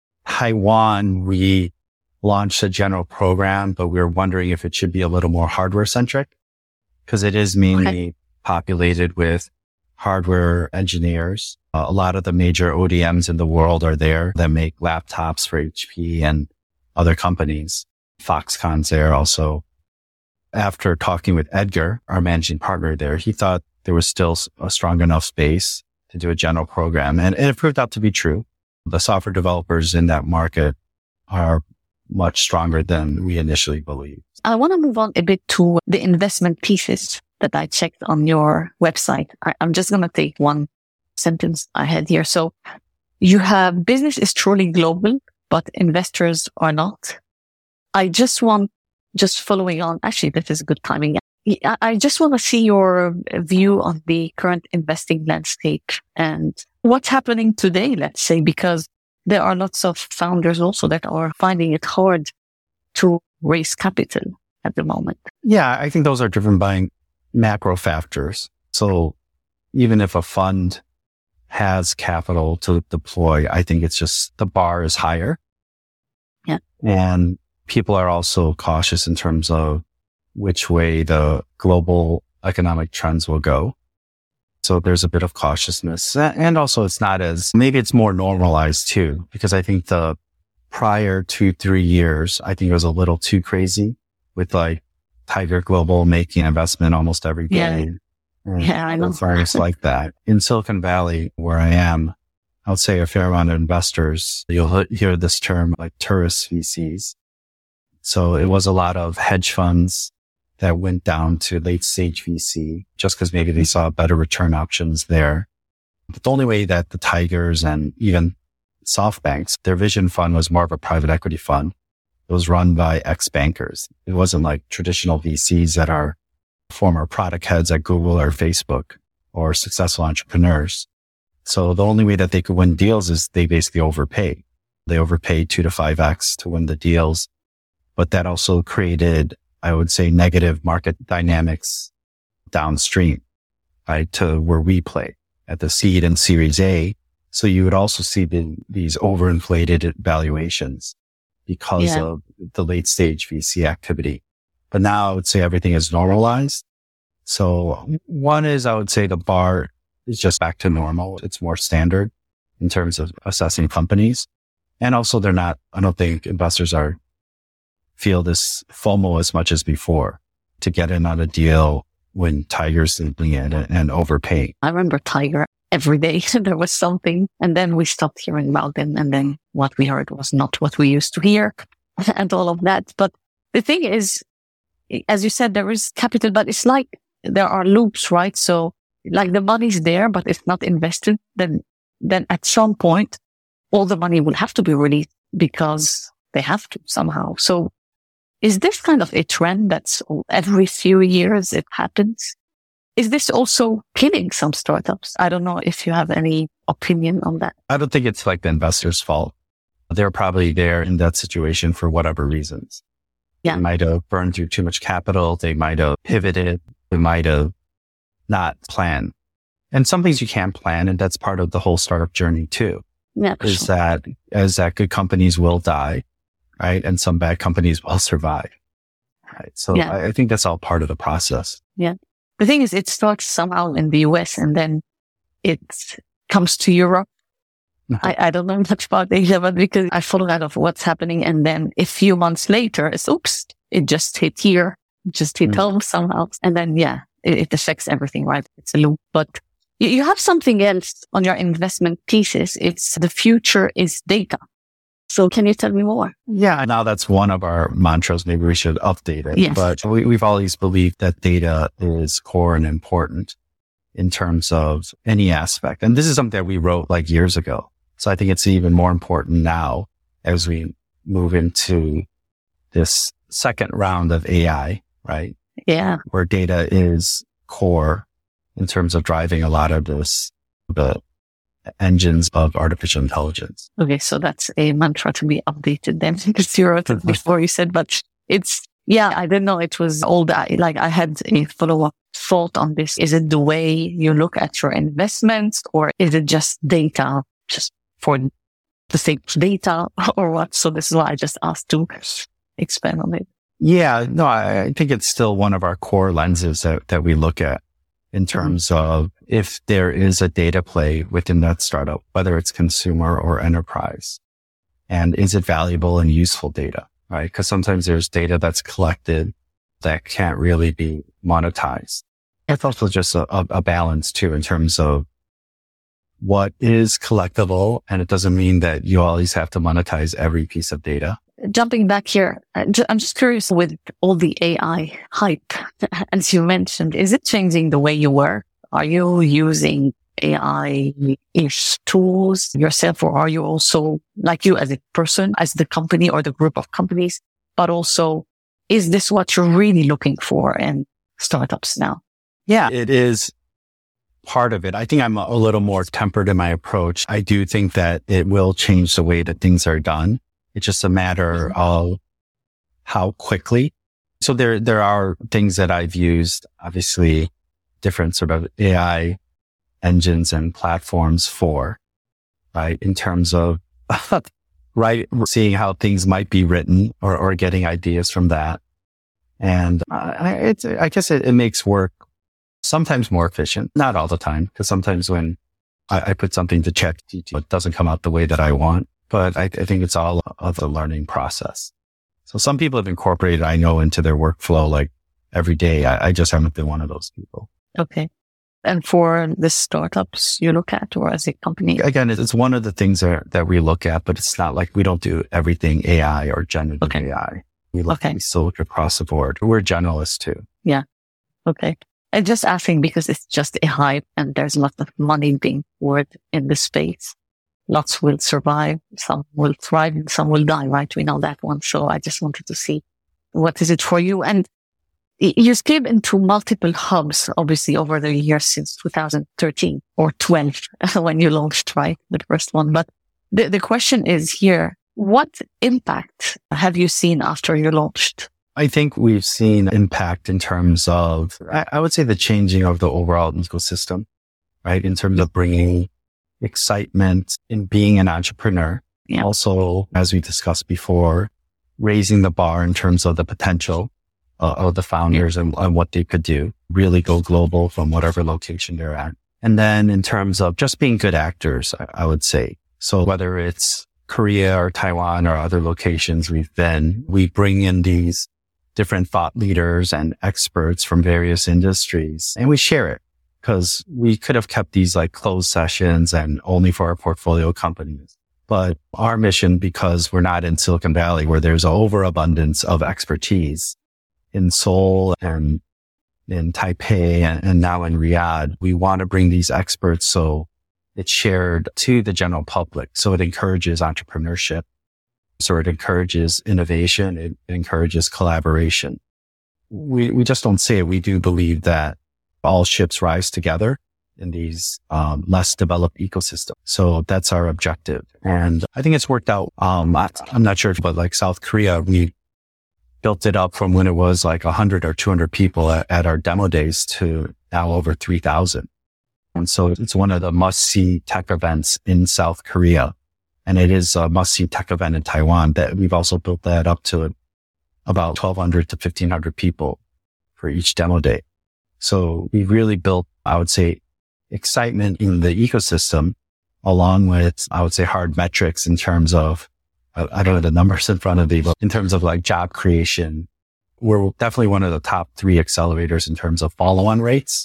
Taiwan, we launched a general program, but we were wondering if it should be a little more hardware centric because it is mainly okay. populated with hardware engineers. Uh, a lot of the major O D Ms in the world are there that make laptops for H P and other companies. Foxconn's there also. After talking with Edgar, our managing partner there, he thought there was still a strong enough space to do a general program. And, and it proved out to be true. The software developers in that market are much stronger than we initially believed. I want to move on a bit to the investment thesis that I checked on your website. I, I'm just going to take one sentence I had here. So you have business is truly global, but investors are not. I just want, just following on, actually, that is good timing. I just want to see your view on the current investing landscape and what's happening today, let's say, because there are lots of founders also that are finding it hard to raise capital at the moment. Yeah, I think those are driven by macro factors. So even if a fund has capital to deploy, I think it's just the bar is higher. Yeah. And people are also cautious in terms of which way the global economic trends will go. So there's a bit of cautiousness. And also it's not as, maybe it's more normalized too, because I think the prior two, three years, I think it was a little too crazy with like Tiger Global making investment almost every day. Yeah, yeah I know. Firms like that. In Silicon Valley, where I am, I would say a fair amount of investors, you'll hear this term like tourist V Cs. So it was a lot of hedge funds that went down to late stage V C just because maybe they saw better return options there. But the only way that the Tigers and even SoftBanks, their vision fund was more of a private equity fund. It was run by ex-bankers. It wasn't like traditional V Cs that are former product heads at Google or Facebook or successful entrepreneurs. So the only way that they could win deals is they basically overpay. They overpaid two to five X to win the deals. But that also created, I would say, negative market dynamics downstream, right, to where we play at the seed and series A. So you would also see the, these overinflated valuations because yeah. of the late stage V C activity. But now I would say everything is normalized. So one is, I would say the bar is just back to normal. It's more standard in terms of assessing companies. And also they're not, I don't think investors are feel this FOMO as much as before to get in on a deal when Tiger's in it and, and overpay. I remember Tiger every day. There was something and then we stopped hearing about them. And then what we heard was not what we used to hear and all of that. But the thing is, as you said, there is capital, but it's like there are loops, right? So like the money's there, but it's not invested. Then, then at some point, all the money will have to be released because they have to somehow. So is this kind of a trend that's every few years it happens? Is this also killing some startups? I don't know if you have any opinion on that. I don't think it's like the investor's fault. They're probably there in that situation for whatever reasons. Yeah. They might have burned through too much capital. They might have pivoted. They might have not planned. And some things you can plan, and that's part of the whole startup journey too. Yeah, is sure. that as that good companies will die, right? And some bad companies will survive, right? So yeah. I, I think that's all part of the process. Yeah. The thing is, it starts somehow in the U S and then it comes to Europe. I, I don't know much about Asia, but because I follow out of what's happening. And then a few months later, it's, oops, it just hit here, just hit mm. home somehow. And then, yeah, it, it affects everything, right? It's a loop. But you, you have something else on your investment thesis. It's the future is data. So can you tell me more? Yeah, now that's one of our mantras. Maybe we should update it. Yes. But we, we've always believed that data is core and important in terms of any aspect. And this is something that we wrote like years ago. So I think it's even more important now as we move into this second round of A I, right? Yeah. Where data is core in terms of driving a lot of this, the engines of artificial intelligence. Okay. So that's a mantra to be updated then because you wrote it before you said, but it's, yeah, I didn't know it was all that. Like I had a follow-up thought on this. Is it the way you look at your investments or is it just data, just for the sake of data or what? So this is why I just asked to expand on it. Yeah, no, I, I think it's still one of our core lenses that, that we look at in terms mm-hmm. of if there is a data play within that startup, whether it's consumer or enterprise, and is it valuable and useful data, right? Because sometimes there's data that's collected that can't really be monetized. It's also just a, a, a balance too in terms of what is collectible, and it doesn't mean that you always have to monetize every piece of data. Jumping back here, I'm just curious with all the A I hype, as you mentioned, is it changing the way you work? Are you using A I-ish tools yourself, or are you also, like you as a person, as the company or the group of companies, but also, is this what you're really looking for in startups now? Yeah, it is part of it. I think I'm a little more tempered in my approach. I do think that it will change the way that things are done. It's just a matter of how quickly. So there, there are things that I've used, obviously different sort of A I engines and platforms for, right? In terms of right, seeing how things might be written or, or getting ideas from that. And I, it's, I guess it, it makes work sometimes more efficient, not all the time, because sometimes when I, I put something to ChatGPT, it doesn't come out the way that I want. But I, I think it's all of the learning process. So some people have incorporated, I know, into their workflow like every day. I, I just haven't been one of those people. Okay. And for the startups you look at, or as a company? Again, it's one of the things that, that we look at, but it's not like we don't do everything A I or generative okay. A I. We look, okay. we still look across the board. We're generalists too. Yeah. Okay. I'm just asking because it's just a hype and there's lots of money being poured in the space. Lots will survive. Some will thrive and some will die, right? We know that one. So I just wanted to see what is it for you. And you scaled into multiple hubs, obviously, over the years since two thousand thirteen or twelve when you launched, right? The first one. But the, the question is here, what impact have you seen after you launched? I think we've seen impact in terms of, I, I would say the changing of the overall ecosystem, right? In terms of bringing excitement in being an entrepreneur. Yeah. Also, as we discussed before, raising the bar in terms of the potential uh, of the founders yeah. and, and what they could do, really go global from whatever location they're at. And then in terms of just being good actors, I, I would say. So whether it's Korea or Taiwan or other locations we've been, we bring in these different thought leaders and experts from various industries and we share it. Because we could have kept these like closed sessions and only for our portfolio companies. But our mission, because we're not in Silicon Valley where there's an overabundance of expertise in Seoul and in Taipei and, and now in Riyadh, we want to bring these experts so it's shared to the general public. So it encourages entrepreneurship. So it encourages innovation. It encourages collaboration. We, we just don't say it. We do believe that all ships rise together in these um, less developed ecosystems. So that's our objective. And I think it's worked out. Um, I, I'm not sure, but like South Korea, we built it up from when it was like one hundred or two hundred people at, at our demo days to now over three thousand. And so it's one of the must-see tech events in South Korea. And it is a must-see tech event in Taiwan that we've also built that up to about twelve hundred to fifteen hundred people for each demo day. So we really built, I would say, excitement in the ecosystem along with, I would say, hard metrics in terms of, I, I don't have the numbers in front of me, but in terms of like job creation, we're definitely one of the top three accelerators in terms of follow-on rates.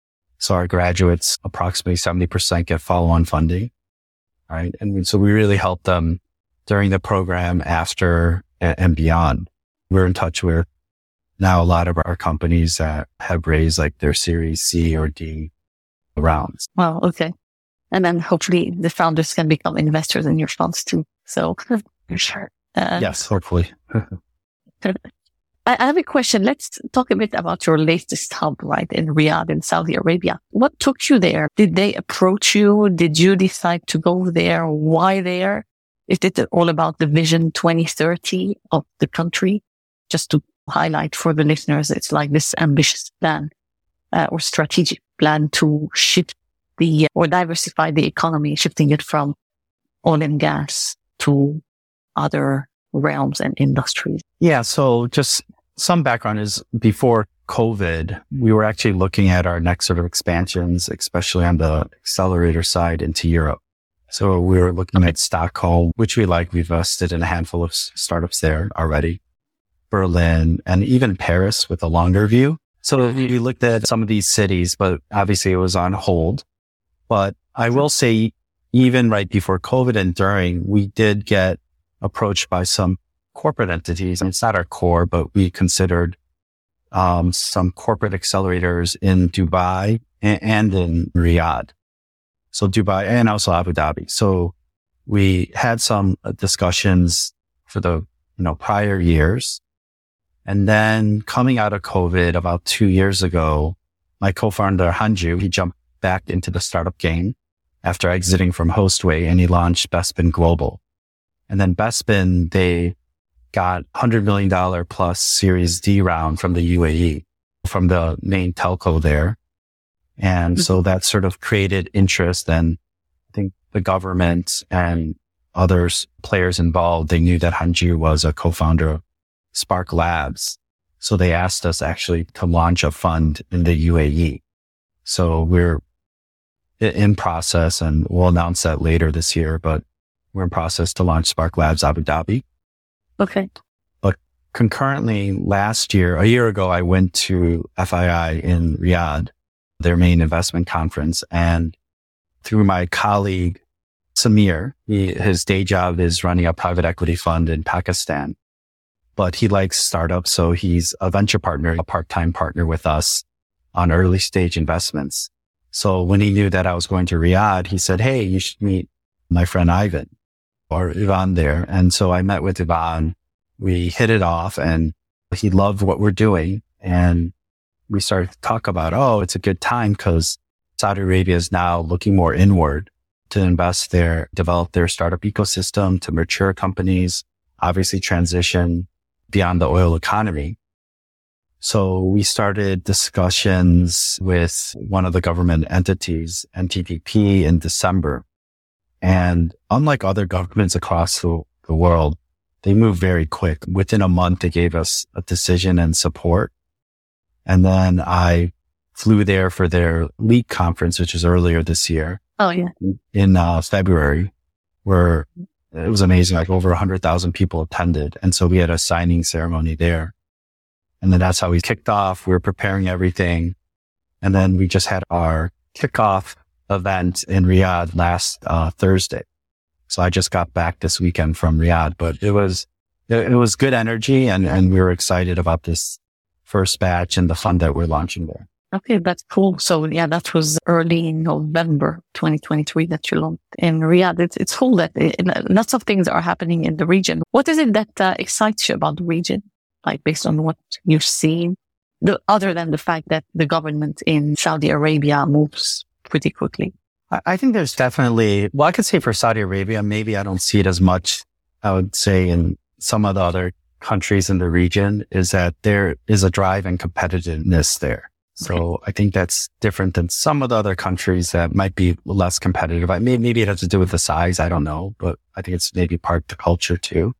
So our graduates, approximately seventy percent get follow-on funding, right? And so we really help them during the program, after, and, and beyond. We're in touch with now a lot of our companies that have raised like their Series C or D rounds. Wow. Okay. And then hopefully the founders can become investors in your funds too. So sure. Uh, yes, hopefully. I have a question. Let's talk a bit about your latest hub, right, in Riyadh in Saudi Arabia. What took you there? Did they approach you? Did you decide to go there? Why there? Is it all about the Vision twenty thirty of the country? Just to highlight for the listeners, it's like this ambitious plan uh, or strategic plan to shift the or diversify the economy, shifting it from oil and gas to other realms and industries. Yeah. So just some background is before COVID, we were actually looking at our next sort of expansions, especially on the accelerator side into Europe. So we were looking at Stockholm, which we like. We've invested in a handful of startups there already. Berlin, and even Paris with a longer view. So we looked at some of these cities, but obviously it was on hold. But I will say, even right before COVID and during, we did get approached by some corporate entities. And it's not our core, but we considered um, some corporate accelerators in Dubai and, and in Riyadh. So Dubai and also Abu Dhabi. So we had some discussions for the you know prior years. And then coming out of COVID about two years ago, my co-founder Hanju, he jumped back into the startup game after exiting from Hostway, and he launched Bespin Global. And then Bespin, they got one hundred million dollars plus Series D round from the U A E, from the main telco there. And so that sort of created interest, and I think the government and other players involved, they knew that Hanju was a co-founder of Spark Labs. So they asked us actually to launch a fund in the U A E. So we're in process, and we'll announce that later this year, but we're in process to launch Spark Labs Abu Dhabi. Okay. But concurrently last year, a year ago, I went to F I I in Riyadh, their main investment conference. And through my colleague, Samir, he, his day job is running a private equity fund in Pakistan, but he likes startups. So he's a venture partner, a part-time partner with us on early stage investments. So when he knew that I was going to Riyadh, he said, hey, you should meet my friend Ivan or Ivan there. And so I met with Ivan. We hit it off and he loved what we're doing. And we started to talk about, oh, it's a good time because Saudi Arabia is now looking more inward to invest there, develop their startup ecosystem, to mature companies, obviously transition beyond the oil economy. So we started discussions with one of the government entities, N T P P, in December. And unlike other governments across the, the world, they moved very quick. Within a month, they gave us a decision and support. And then I flew there for their LEAP conference, which was earlier this year. Oh, yeah. In uh, February, where it was amazing. Like over one hundred thousand people attended. And so we had a signing ceremony there. And then that's how we kicked off. We were preparing everything. And then we just had our kickoff event in Riyadh last uh, Thursday. So I just got back this weekend from Riyadh, but it was, it, it was good energy, and, and we were excited about this first batch and the fund that we're launching there. Okay, that's cool. So yeah, that was early in November twenty twenty-three that you launched in Riyadh. It's, it's cool that it, lots of things are happening in the region. What is it that uh, excites you about the region? Like based on what you've seen, the, other than the fact that the government in Saudi Arabia moves pretty quickly? I, I think there's definitely, well, I could say for Saudi Arabia, maybe I don't see it as much, I would say in some of the other countries in the region, is that there is a drive and competitiveness there. So okay. I think that's different than some of the other countries that might be less competitive. I, maybe, maybe it has to do with the size. I don't know, but I think it's maybe part of the culture too.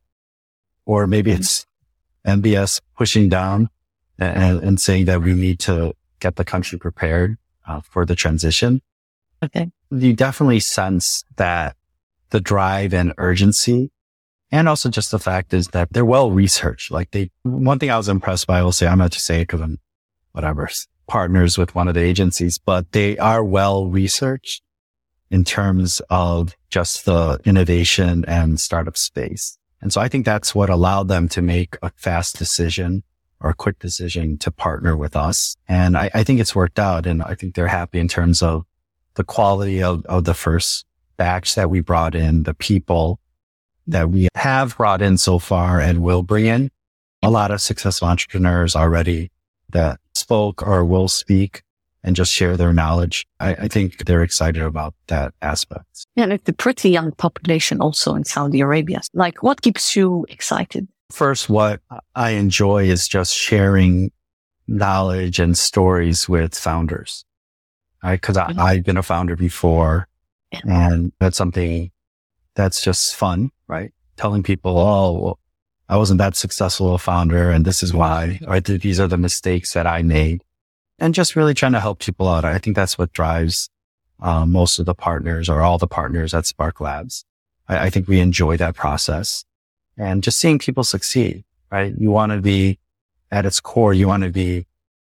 Or maybe mm-hmm. it's M B S pushing down and, and saying that we need to get the country prepared uh, for the transition. Okay. You definitely sense that the drive and urgency, and also just the fact is that they're well researched. Like they, one thing I was impressed by, I will say, I'm not to say it because I'm whatever partners with one of the agencies, but they are well researched in terms of just the innovation and startup space. And so I think that's what allowed them to make a fast decision or a quick decision to partner with us. And I, I think it's worked out. And I think they're happy in terms of the quality of, of the first batch that we brought in, the people that we have brought in so far and will bring in. A lot of successful entrepreneurs already that spoke or will speak and just share their knowledge. I, I think they're excited about that aspect. Yeah, and it's a pretty young population also in Saudi Arabia. Like, what keeps you excited? First, what I enjoy is just sharing knowledge and stories with founders. Right? Because mm-hmm. I've been a founder before, yeah. and that's something that's just fun, right? Telling people, oh, well, I wasn't that successful a founder, and this is why, or these are the mistakes that I made. And just really trying to help people out. I think that's what drives uh, most of the partners or all the partners at Spark Labs. I, I think we enjoy that process and just seeing people succeed, right? You want to be at its core, you want to be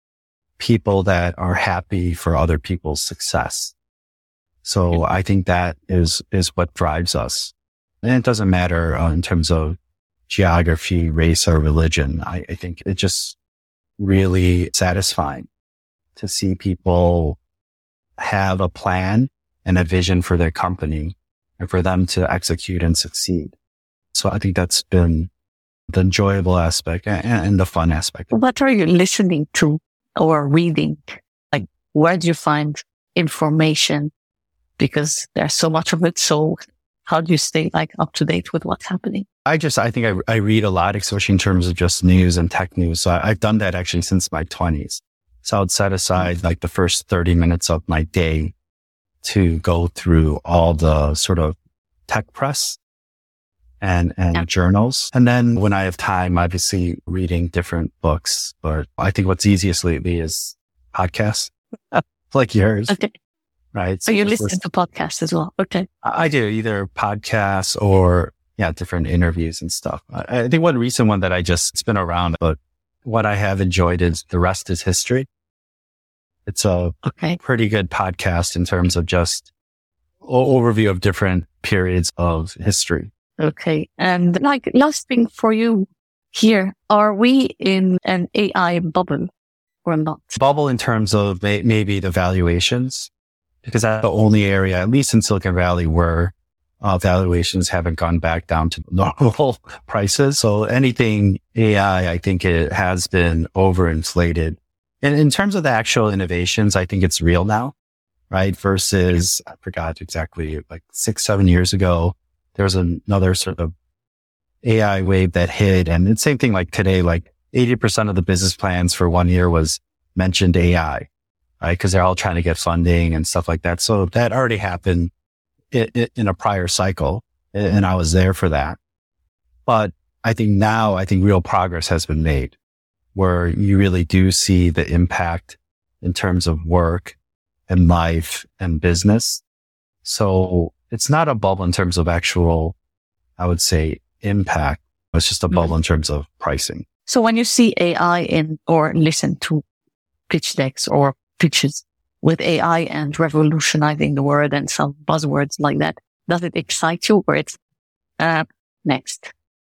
people that are happy for other people's success. So I think that is, is what drives us. And it doesn't matter uh, in terms of geography, race, or religion. I, I think it's just really satisfying to see people have a plan and a vision for their company and for them to execute and succeed. So I think that's been the enjoyable aspect and, and the fun aspect. What are you listening to or reading? Like, where do you find information? Because there's so much of it. So how do you stay like up to date with what's happening? I just, I think I, I read a lot, especially in terms of just news and tech news. So I, I've done that actually since my twenties. So I would set aside like the first thirty minutes of my day to go through all the sort of tech press and, and Yeah. journals. And then when I have time, obviously reading different books. But I think what's easiest lately is podcasts like yours, Okay. right? So you just listen to podcasts as well. Okay. I I do either podcasts or, yeah, different interviews and stuff. I, I think one recent one that I just, it's been around, but what I have enjoyed is The Rest is History. It's a Okay. pretty good podcast in terms of just o- overview of different periods of history. Okay. And like last thing for you here, are we in an A I bubble or not? Bubble in terms of may- maybe the valuations, because that's the only area, at least in Silicon Valley, where uh, valuations haven't gone back down to normal prices. So anything A I, I think it has been overinflated. And in terms of the actual innovations, I think it's real now, right? Versus, I forgot exactly, like six, seven years ago, there was another sort of A I wave that hit. And it's same thing like today, like eighty percent of the business plans for one year was mentioned A I, right? Cause they're all trying to get funding and stuff like that. So that already happened in, in a prior cycle. And I was there for that. But I think now, I think real progress has been made where you really do see the impact in terms of work and life and business. So it's not a bubble in terms of actual, I would say, impact. It's just a bubble mm-hmm. in terms of pricing. So when you see A I in or listen to pitch decks or pitches with A I and revolutionizing the world and some buzzwords like that, does it excite you or it's uh, next?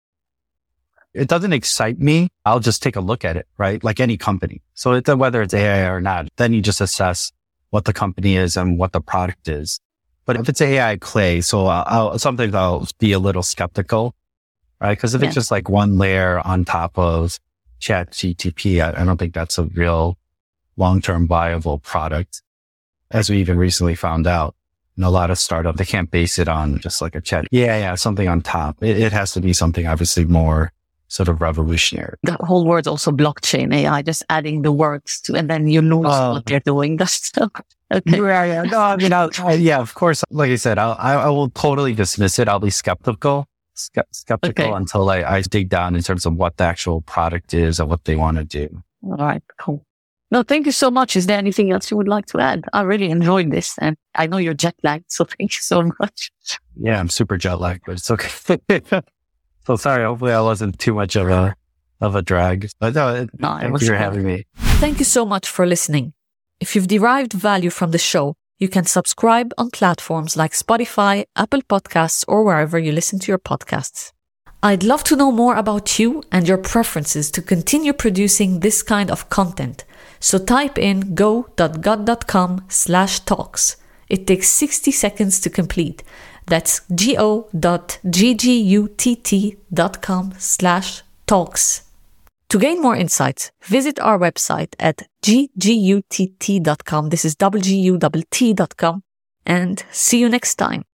It doesn't excite me. I'll just take a look at it, right? Like any company. So it's, whether it's A I or not, then you just assess what the company is and what the product is. But if it's A I clay, so I'll, I'll sometimes I'll be a little skeptical, right? Because if yeah. it's just like one layer on top of Chat G T P, I, I don't think that's a real long-term viable product. As we even recently found out, in a lot of startups, they can't base it on just like a chat. Yeah, yeah, something on top. It, it has to be something obviously more sort of revolutionary. The whole word's also blockchain A I, just adding the words to, and then you lose uh, what they're doing. That's so, okay. Yeah, yeah. No, I mean, I'll, I, yeah, of course. Like I said, I'll, I, I will totally dismiss it. I'll be skeptical, ske- skeptical okay. until I, I dig down in terms of what the actual product is and what they want to do. All right, cool. No, thank you so much. Is there anything else you would like to add? I really enjoyed this, and I know you're jet lagged, so thank you so much. Yeah, I'm super jet lagged, but it's okay. So sorry, hopefully I wasn't too much of a of a drag. But no, no thank you for having me. Thank you so much for listening. If you've derived value from the show, you can subscribe on platforms like Spotify, Apple Podcasts, or wherever you listen to your podcasts. I'd love to know more about you and your preferences to continue producing this kind of content. So type in go.gut.com slash talks. It takes sixty seconds to complete. That's go.ggutt.com slash talks. To gain more insights, visit our website at g g u t t dot com. This is W G U T T dot com. And see you next time.